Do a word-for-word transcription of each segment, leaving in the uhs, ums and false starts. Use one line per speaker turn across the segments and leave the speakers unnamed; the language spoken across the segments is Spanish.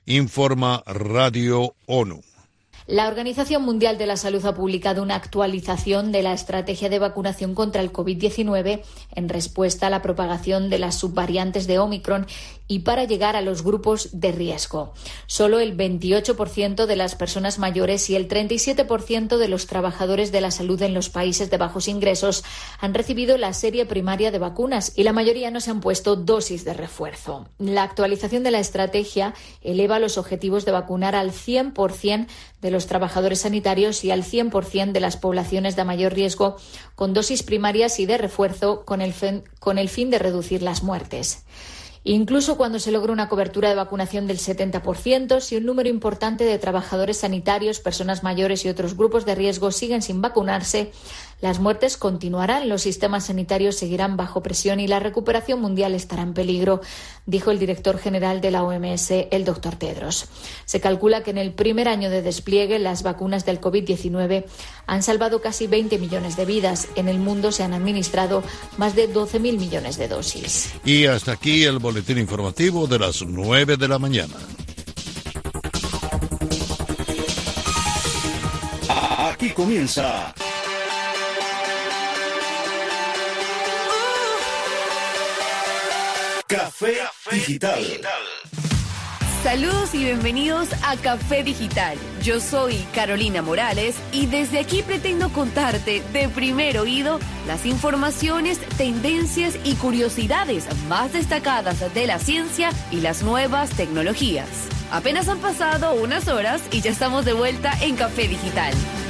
informa Radio ONU.
La Organización Mundial de la Salud ha publicado una actualización de la estrategia de vacunación contra el covid diecinueve en respuesta a la propagación de las subvariantes de Omicron y para llegar a los grupos de riesgo. Solo el veintiocho por ciento de las personas mayores y el treinta y siete por ciento de los trabajadores de la salud en los países de bajos ingresos han recibido la serie primaria de vacunas y la mayoría no se han puesto dosis de refuerzo. La actualización de la estrategia eleva los objetivos de vacunar al cien por ciento de los trabajadores sanitarios y al cien por ciento de las poblaciones de mayor riesgo con dosis primarias y de refuerzo con el fin, con el fin de reducir las muertes. Incluso cuando se logra una cobertura de vacunación del setenta por ciento, si un número importante de trabajadores sanitarios, personas mayores y otros grupos de riesgo siguen sin vacunarse, las muertes continuarán, los sistemas sanitarios seguirán bajo presión y la recuperación mundial estará en peligro, dijo el director general de la O M S, el doctor Tedros. Se calcula que en el primer año de despliegue las vacunas del covid diecinueve han salvado casi veinte millones de vidas. En el mundo se han administrado más de doce mil millones de dosis.
Y hasta aquí el boletín informativo de las nueve de la mañana.
Aquí comienza Café Digital.
Saludos y bienvenidos a Café Digital. Yo soy Carolina Morales y desde aquí pretendo contarte de primer oído las informaciones, tendencias y curiosidades más destacadas de la ciencia y las nuevas tecnologías. Apenas han pasado unas horas y ya estamos de vuelta en Café Digital.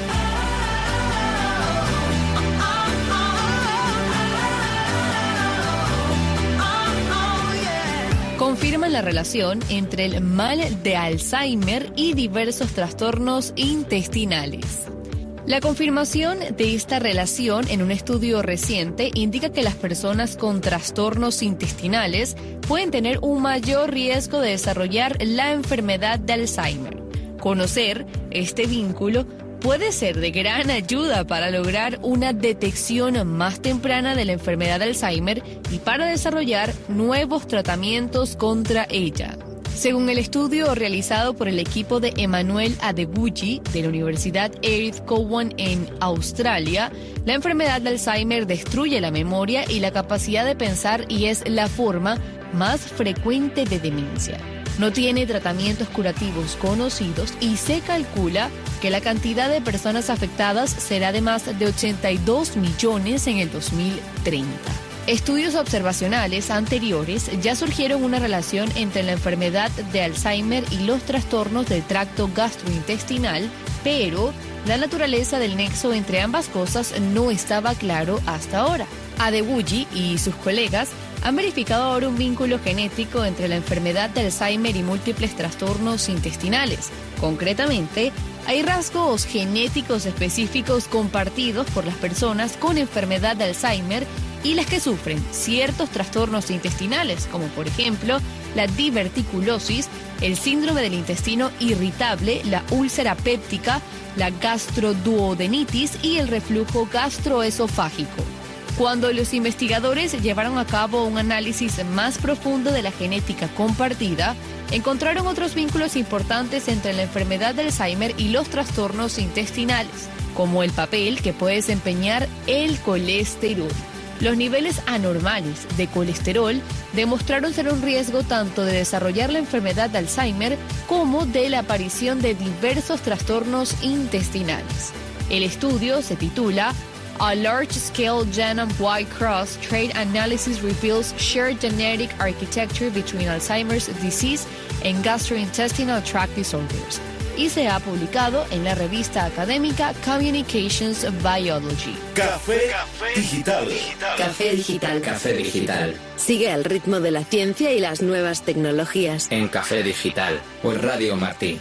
Confirman la relación entre el mal de Alzheimer y diversos trastornos intestinales. La confirmación de esta relación en un estudio reciente indica que las personas con trastornos intestinales pueden tener un mayor riesgo de desarrollar la enfermedad de Alzheimer. Conocer este vínculo puede ser de gran ayuda para lograr una detección más temprana de la enfermedad de Alzheimer y para desarrollar nuevos tratamientos contra ella. Según el estudio realizado por el equipo de Emmanuel Adebuji de la Universidad Edith Cowan en Australia, la enfermedad de Alzheimer destruye la memoria y la capacidad de pensar y es la forma más frecuente de demencia. No tiene tratamientos curativos conocidos y se calcula que la cantidad de personas afectadas será de más de ochenta y dos millones en el dos mil treinta. Estudios observacionales anteriores ya surgieron una relación entre la enfermedad de Alzheimer y los trastornos del tracto gastrointestinal, pero la naturaleza del nexo entre ambas cosas no estaba claro hasta ahora. Adebuji y sus colegas han verificado ahora un vínculo genético entre la enfermedad de Alzheimer y múltiples trastornos intestinales. Concretamente, hay rasgos genéticos específicos compartidos por las personas con enfermedad de Alzheimer y las que sufren ciertos trastornos intestinales, como por ejemplo la diverticulosis, el síndrome del intestino irritable, la úlcera péptica, la gastroduodenitis y el reflujo gastroesofágico. Cuando los investigadores llevaron a cabo un análisis más profundo de la genética compartida, encontraron otros vínculos importantes entre la enfermedad de Alzheimer y los trastornos intestinales, como el papel que puede desempeñar el colesterol. Los niveles anormales de colesterol demostraron ser un riesgo tanto de desarrollar la enfermedad de Alzheimer como de la aparición de diversos trastornos intestinales. El estudio se titula A large-scale Genome-wide cross-trait analysis reveals shared genetic architecture between Alzheimer's disease and gastrointestinal tract disorders, y se ha publicado en la revista académica Communications Biology.
Café, Café Digital.
Café Digital.
Café Digital.
Sigue el ritmo de la ciencia y las nuevas tecnologías.
En Café Digital, por Radio Martí.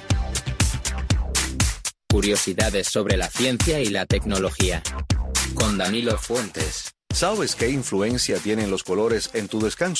Curiosidades sobre la ciencia y la tecnología. Con Danilo Fuentes.
¿Sabes qué influencia tienen los colores en tu descanso?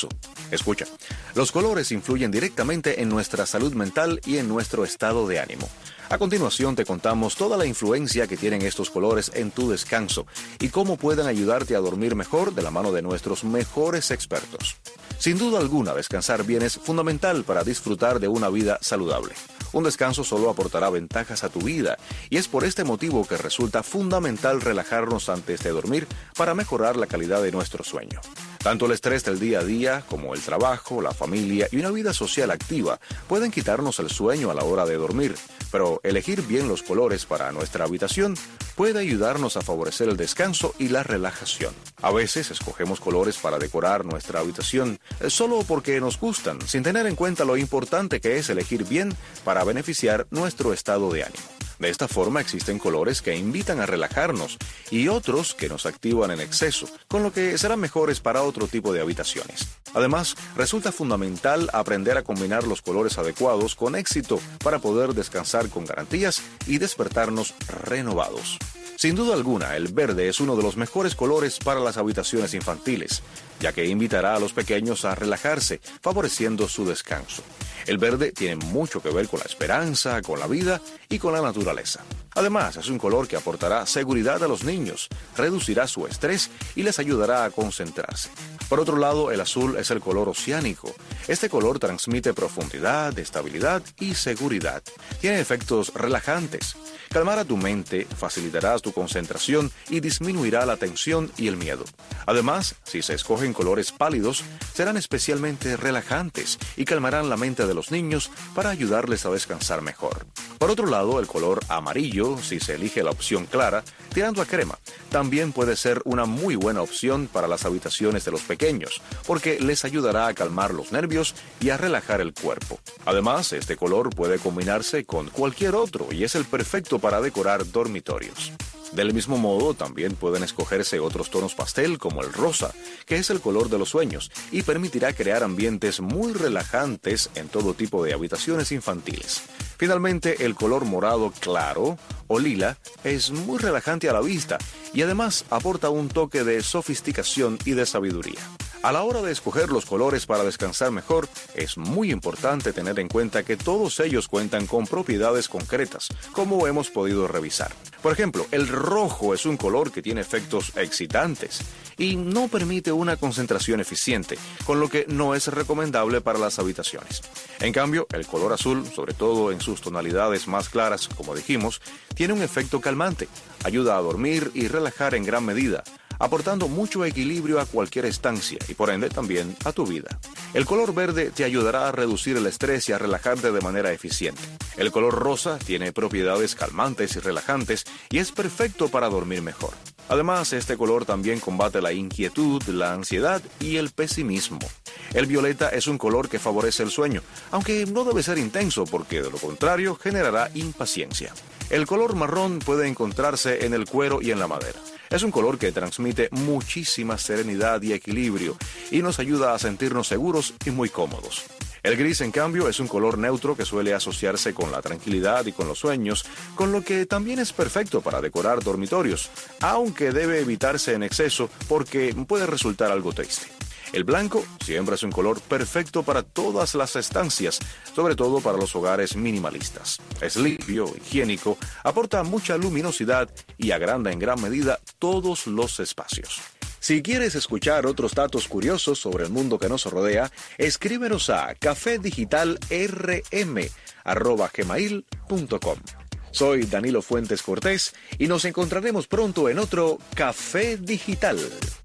Escucha, los colores influyen directamente en nuestra salud mental y en nuestro estado de ánimo. A continuación te contamos toda la influencia que tienen estos colores en tu descanso y cómo pueden ayudarte a dormir mejor de la mano de nuestros mejores expertos. Sin duda alguna, descansar bien es fundamental para disfrutar de una vida saludable. Un descanso solo aportará ventajas a tu vida y es por este motivo que resulta fundamental relajarnos antes de dormir para mejorar la calidad de nuestro sueño. Tanto el estrés del día a día como el trabajo, la familia y una vida social activa pueden quitarnos el sueño a la hora de dormir, pero elegir bien los colores para nuestra habitación puede ayudarnos a favorecer el descanso y la relajación. A veces escogemos colores para decorar nuestra habitación solo porque nos gustan, sin tener en cuenta lo importante que es elegir bien para beneficiar nuestro estado de ánimo. De esta forma existen colores que invitan a relajarnos y otros que nos activan en exceso, con lo que serán mejores para otro tipo de habitaciones. Además, resulta fundamental aprender a combinar los colores adecuados con éxito para poder descansar con garantías y despertarnos renovados. Sin duda alguna, el verde es uno de los mejores colores para las habitaciones infantiles, ya que invitará a los pequeños a relajarse, favoreciendo su descanso. El verde tiene mucho que ver con la esperanza, con la vida y con la naturaleza. Además, es un color que aportará seguridad a los niños, reducirá su estrés y les ayudará a concentrarse. Por otro lado, el azul es el color oceánico. Este color transmite profundidad, estabilidad y seguridad. Tiene efectos relajantes. Calmará tu mente, facilitará tu concentración y disminuirá la tensión y el miedo. Además, si se escogen colores pálidos, serán especialmente relajantes y calmarán la mente de los niños para ayudarles a descansar mejor. Por otro lado, el color amarillo, si se elige la opción clara, tirando a crema, también puede ser una muy buena opción para las habitaciones de los pequeños, porque les ayudará a calmar los nervios y a relajar el cuerpo. Además, este color puede combinarse con cualquier otro y es el perfecto para decorar dormitorios. Del mismo modo, también pueden escogerse otros tonos pastel como el rosa, que es el color de los sueños y permitirá crear ambientes muy relajantes en todo tipo de habitaciones infantiles. Finalmente, el color morado claro o lila es muy relajante a la vista y además aporta un toque de sofisticación y de sabiduría. A la hora de escoger los colores para descansar mejor, es muy importante tener en cuenta que todos ellos cuentan con propiedades concretas, como hemos podido revisar. Por ejemplo, el rojo es un color que tiene efectos excitantes y no permite una concentración eficiente, con lo que no es recomendable para las habitaciones. En cambio, el color azul, sobre todo en sus tonalidades más claras, como dijimos, tiene un efecto calmante, ayuda a dormir y relajar en gran medida, aportando mucho equilibrio a cualquier estancia y por ende también a tu vida. El color verde te ayudará a reducir el estrés y a relajarte de manera eficiente. El color rosa tiene propiedades calmantes y relajantes y es perfecto para dormir mejor. Además, este color también combate la inquietud, la ansiedad y el pesimismo. El violeta es un color que favorece el sueño, aunque no debe ser intenso porque de lo contrario generará impaciencia. El color marrón puede encontrarse en el cuero y en la madera. Es un color que transmite muchísima serenidad y equilibrio y nos ayuda a sentirnos seguros y muy cómodos. El gris, en cambio, es un color neutro que suele asociarse con la tranquilidad y con los sueños, con lo que también es perfecto para decorar dormitorios, aunque debe evitarse en exceso porque puede resultar algo triste. El blanco siempre es un color perfecto para todas las estancias, sobre todo para los hogares minimalistas. Es limpio, higiénico, aporta mucha luminosidad y agranda en gran medida todos los espacios. Si quieres escuchar otros datos curiosos sobre el mundo que nos rodea, escríbenos a café digital r m arroba gmail punto com. Soy Danilo Fuentes Cortés y nos encontraremos pronto en otro Café Digital.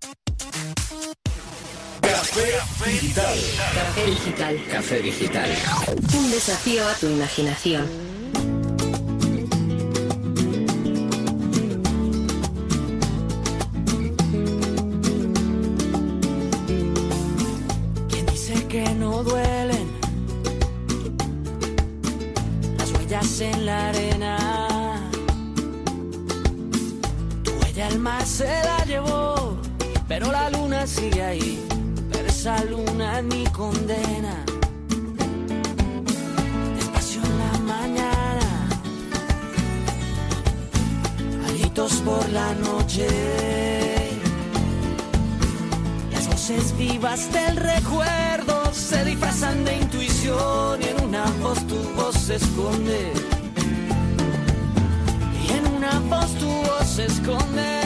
Café Digital.
Café Digital.
Café Digital.
Un desafío a tu imaginación.
¿Quién dice que no duelen las huellas en la arena? Tu huella al mar se la llevó, pero la luna sigue ahí. Esa luna es mi condena. Despacio en la mañana, alitos por la noche, las voces voces vivas del recuerdo se disfrazan de intuición y en una voz tu voz se esconde. Y en una voz tu voz se esconde.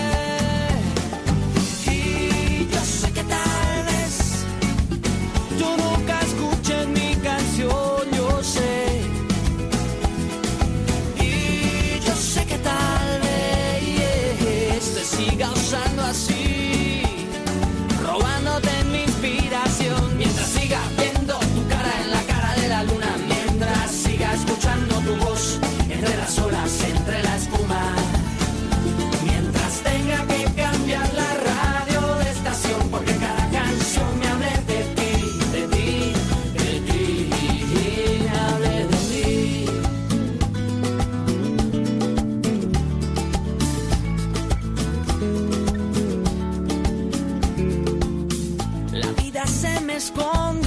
Y yo sé que tal vez tú nunca escuches mi canción, yo sé. Y yo sé que tal vez te siga usando así, robándote mi inspiración, mientras siga viendo tu cara en la cara de la luna, mientras siga escuchando tu voz entre las olas, entre la espuma, mientras tenga que cambiar la radio de estación, porque cada canción me hable de ti, de ti, de ti, me hable de ti. La vida se me esconde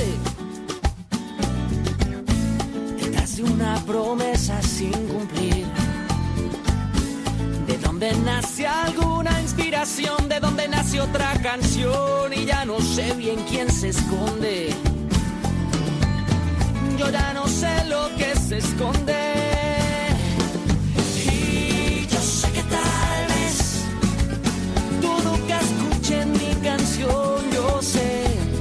detrás de una promesa sin cumplir. De donde nace alguna inspiración, de donde nace otra canción, y ya no sé bien quién se esconde. Yo ya no sé lo que se esconde. Y yo sé que tal vez tú nunca escuches mi canción, yo sé.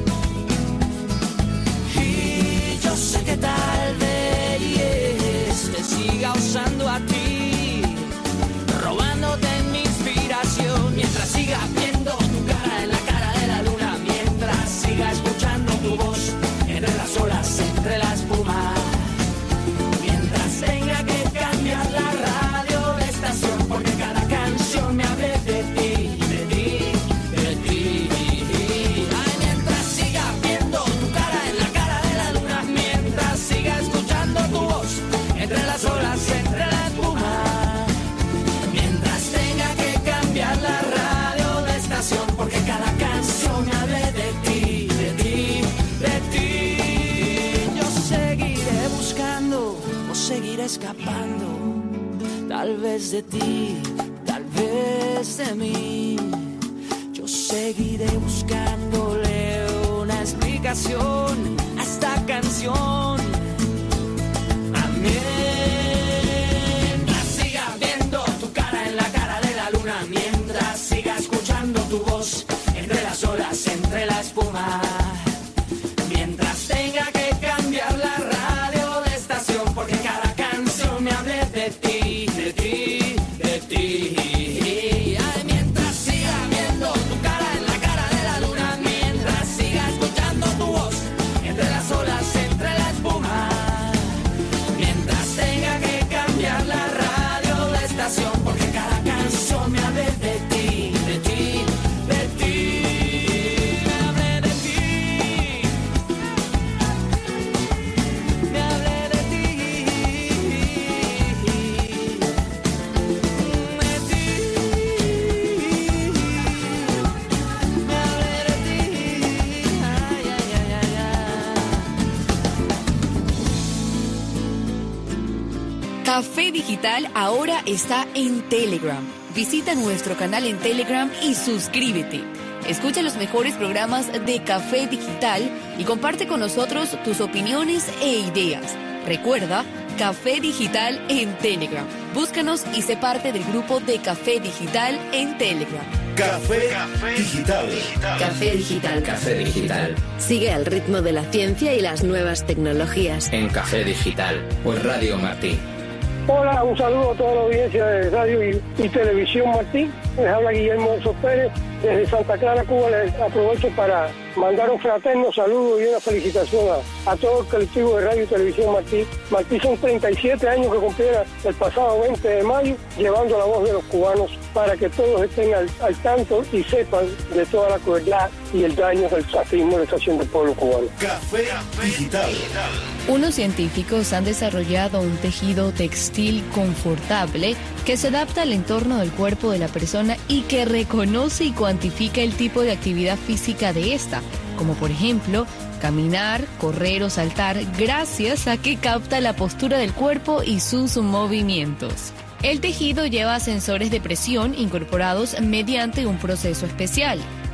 Y yo sé que tal vez te siga usando a ti, robándote mi inspiración, mientras siga viendo tu cara en la cara de la luna, mientras siga escuchando tu voz entre las olas, entre la espuma, mientras tenga que cambiar la radio de estación, porque cada canción me hable de ti, de ti, de ti. Ay, mientras siga viendo tu cara en la cara de la luna, mientras siga escuchando tu voz entre las olas, entre la espuma, mientras tenga que cambiar la radio de estación, porque cada canción me hable de ti, de ti, de ti. Yo seguiré buscando o seguiré escapando, tal vez de ti, tal vez de mí. Yo seguiré buscándole una explicación a esta canción. Mientras siga viendo tu cara en la cara de la luna, mientras siga escuchando tu voz entre las olas, entre la espuma, mientras tenga que cambiar la radio de estación, porque cada canción me hable de ti, de ti, de ti. Ay, mientras siga viendo tu cara en la cara de la luna, mientras siga escuchando tu voz entre las olas, entre la espuma, mientras tenga que cambiar la radio de estación, porque cada canción me hable de ti, de ti, de ti, me hable de ti, me hable de ti, de ti, me hable de ti, ay, ay, ay, ay, ay.
Café Digital ahora está en Telegram. Visita nuestro canal en Telegram y suscríbete. Escucha los mejores programas de Café Digital y comparte con nosotros tus opiniones e ideas. Recuerda, Café Digital en Telegram. Búscanos y sé parte del grupo de Café Digital en Telegram.
Café Digital.
Café Digital.
Café Digital.
Sigue al ritmo de la ciencia y las nuevas tecnologías.
En Café Digital. Por Radio Martí.
Hola, un saludo a toda la audiencia de radio y, y televisión Martí. Les habla Guillermo Oso Pérez desde Santa Clara, Cuba. Les aprovecho para mandar un fraterno saludo y una felicitación a, a todo el colectivo de radio y televisión Martí. Martí son treinta y siete años que cumpliera el pasado veinte de mayo, llevando la voz de los cubanos para que todos estén al, al tanto y sepan de toda la crueldad y el daño que el fascismo le está haciendo al pueblo cubano.
Café Digital.
Unos científicos han desarrollado un tejido textil confortable que se adapta al entorno del cuerpo de la persona y que reconoce y cuantifica el tipo de actividad física de esta, como por ejemplo caminar, correr o saltar, gracias a que capta la postura del cuerpo y sus movimientos. El tejido lleva sensores de presión incorporados mediante un proceso especial.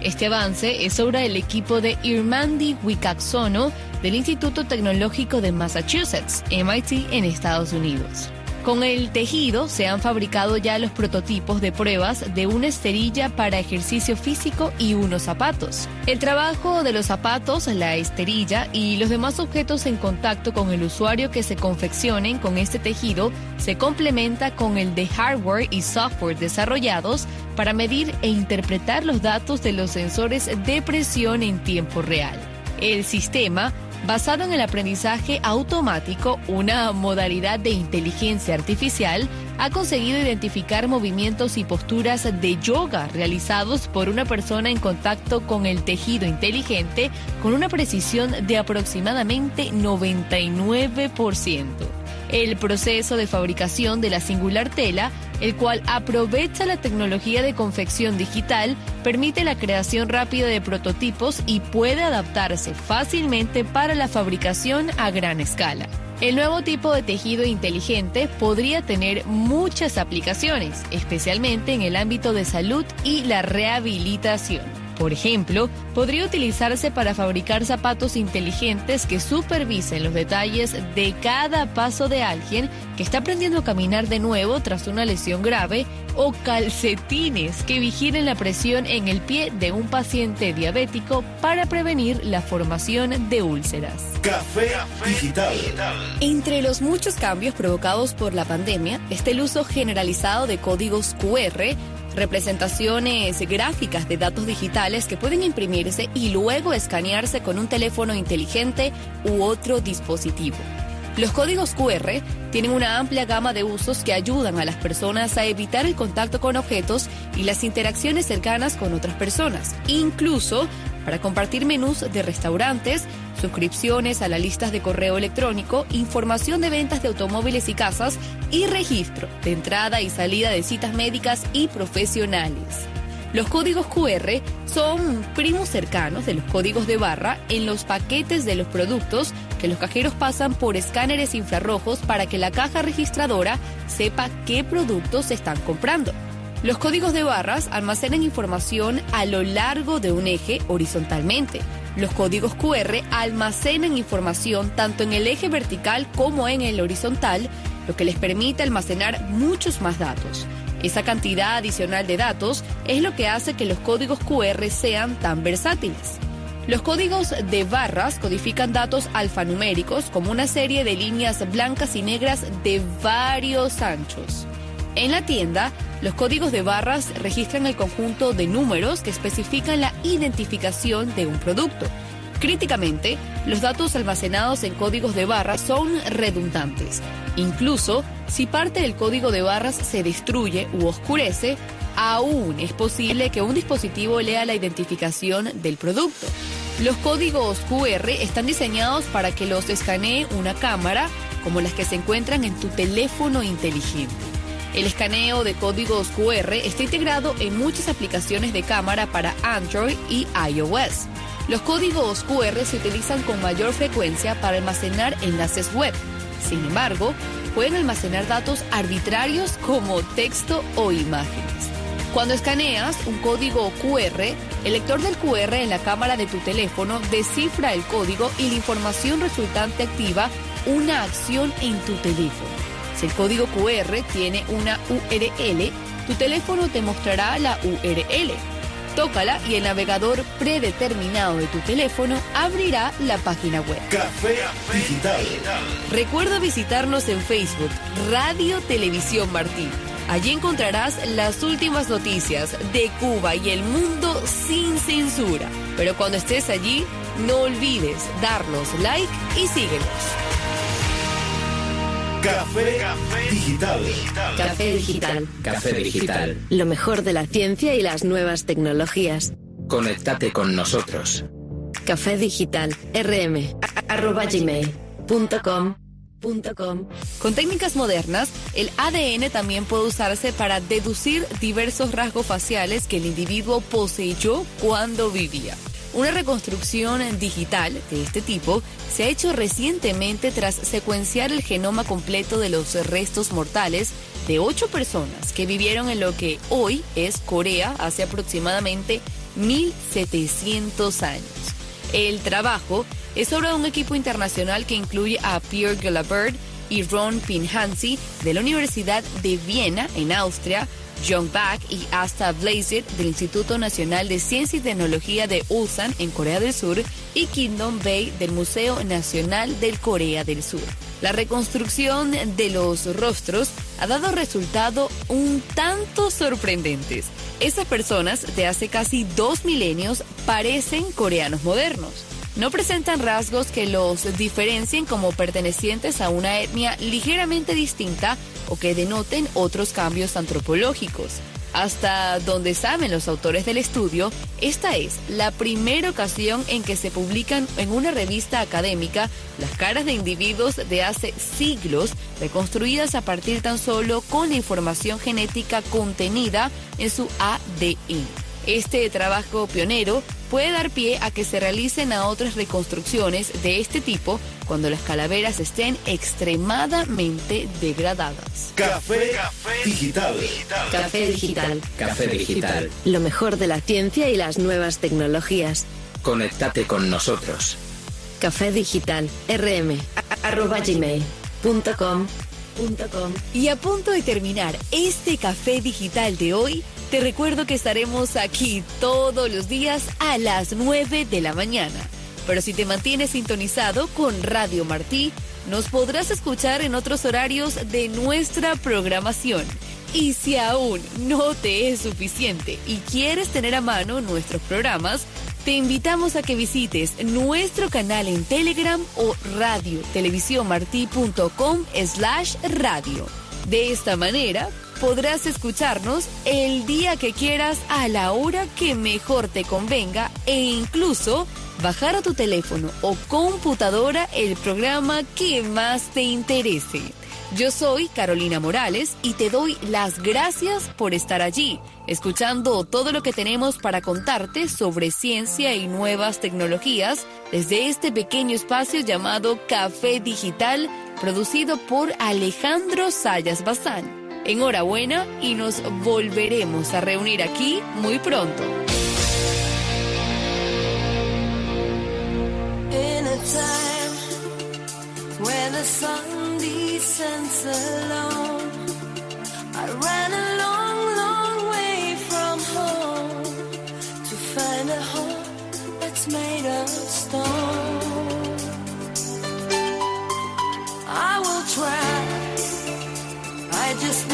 Este avance es obra del equipo de Irmandi Wicaksono del Instituto Tecnológico de Massachusetts, M I T, en Estados Unidos. Con el tejido se han fabricado ya los prototipos de pruebas de una esterilla para ejercicio físico y unos zapatos. El trabajo de los zapatos, la esterilla y los demás objetos en contacto con el usuario que se confeccionen con este tejido se complementa con el de hardware y software desarrollados para medir e interpretar los datos de los sensores de presión en tiempo real. El sistema, basado en el aprendizaje automático, una modalidad de inteligencia artificial, ha conseguido identificar movimientos y posturas de yoga realizados por una persona en contacto con el tejido inteligente con una precisión de aproximadamente noventa y nueve por ciento. El proceso de fabricación de la singular tela, el cual aprovecha la tecnología de confección digital, permite la creación rápida de prototipos y puede adaptarse fácilmente para la fabricación a gran escala. El nuevo tipo de tejido inteligente podría tener muchas aplicaciones, especialmente en el ámbito de salud y la rehabilitación. Por ejemplo, podría utilizarse para fabricar zapatos inteligentes que supervisen los detalles de cada paso de alguien que está aprendiendo a caminar de nuevo tras una lesión grave, o calcetines que vigilen la presión en el pie de un paciente diabético para prevenir la formación de úlceras.
Café Digital.
Entre los muchos cambios provocados por la pandemia está el uso generalizado de códigos cu erre, representaciones gráficas de datos digitales que pueden imprimirse y luego escanearse con un teléfono inteligente u otro dispositivo. Los códigos cu erre tienen una amplia gama de usos que ayudan a las personas a evitar el contacto con objetos y las interacciones cercanas con otras personas, incluso para compartir menús de restaurantes, suscripciones a las listas de correo electrónico, información de ventas de automóviles y casas y registro de entrada y salida de citas médicas y profesionales. Los códigos cu erre son primos cercanos de los códigos de barra en los paquetes de los productos que los cajeros pasan por escáneres infrarrojos para que la caja registradora sepa qué productos se están comprando. Los códigos de barras almacenan información a lo largo de un eje horizontalmente. Los códigos cu erre almacenan información tanto en el eje vertical como en el horizontal, lo que les permite almacenar muchos más datos. Esa cantidad adicional de datos es lo que hace que los códigos cu erre sean tan versátiles. Los códigos de barras codifican datos alfanuméricos como una serie de líneas blancas y negras de varios anchos. En la tienda, los códigos de barras registran el conjunto de números que especifican la identificación de un producto. Críticamente, los datos almacenados en códigos de barras son redundantes. Incluso, si parte del código de barras se destruye u oscurece, aún es posible que un dispositivo lea la identificación del producto. Los códigos cu erre están diseñados para que los escanee una cámara, como las que se encuentran en tu teléfono inteligente. El escaneo de códigos cu erre está integrado en muchas aplicaciones de cámara para Android y iOS. Los códigos cu erre se utilizan con mayor frecuencia para almacenar enlaces web. Sin embargo, pueden almacenar datos arbitrarios como texto o imágenes. Cuando escaneas un código cu erre, el lector del cu erre en la cámara de tu teléfono descifra el código y la información resultante activa una acción en tu teléfono. Si el código cu erre tiene una u erre ele, tu teléfono te mostrará la u erre ele. Tócala y el navegador predeterminado de tu teléfono abrirá la página web.
Café Digital.
Recuerda visitarnos en Facebook, Radio Televisión Martí. Allí encontrarás las últimas noticias de Cuba y el mundo sin censura. Pero cuando estés allí, no olvides darnos like y síguenos.
Café Digital.
Café Digital.
Café Digital.
Lo mejor de la ciencia y las nuevas tecnologías.
Conéctate con nosotros.
Café Digital. rm arroba gmail punto com punto com.
Con técnicas modernas, el A D N también puede usarse para deducir diversos rasgos faciales que el individuo poseyó cuando vivía. Una reconstrucción digital de este tipo se ha hecho recientemente tras secuenciar el genoma completo de los restos mortales de ocho personas que vivieron en lo que hoy es Corea hace aproximadamente mil setecientos años. El trabajo es obra de un equipo internacional que incluye a Pierre Gelabert y Ron Pinhanzi de la Universidad de Viena, en Austria, John Bach y Asta Blazer del Instituto Nacional de Ciencia y Tecnología de Ulsan, en Corea del Sur, y Kingdom Bay del Museo Nacional de Corea del Sur. La reconstrucción de los rostros ha dado resultados un tanto sorprendentes. Esas personas de hace casi dos milenios parecen coreanos modernos. No presentan rasgos que los diferencien como pertenecientes a una etnia ligeramente distinta o que denoten otros cambios antropológicos. Hasta donde saben los autores del estudio, esta es la primera ocasión en que se publican en una revista académica las caras de individuos de hace siglos reconstruidas a partir tan solo con la información genética contenida en su A D N. Este trabajo pionero puede dar pie a que se realicen a otras reconstrucciones de este tipo cuando las calaveras estén extremadamente degradadas.
Café Digital.
Café Digital.
Café Digital.
Lo mejor de la ciencia y las nuevas tecnologías.
Conéctate con nosotros.
Café Digital. rm arroba gmail punto com.
Y a punto de terminar este Café Digital de hoy, te recuerdo que estaremos aquí todos los días a las nueve de la mañana. Pero si te mantienes sintonizado con Radio Martí, nos podrás escuchar en otros horarios de nuestra programación. Y si aún no te es suficiente y quieres tener a mano nuestros programas, te invitamos a que visites nuestro canal en Telegram o radio televisión martí punto com slash radio. De esta manera podrás escucharnos el día que quieras a la hora que mejor te convenga e incluso bajar a tu teléfono o computadora el programa que más te interese. Yo soy Carolina Morales y te doy las gracias por estar allí, escuchando todo lo que tenemos para contarte sobre ciencia y nuevas tecnologías desde este pequeño espacio llamado Café Digital, producido por Alejandro Sayas Bazán. Enhorabuena y nos volveremos a reunir aquí muy pronto.
When the sun descends alone, I ran a long, long way from home to find a home that's made of stone. I will try, I just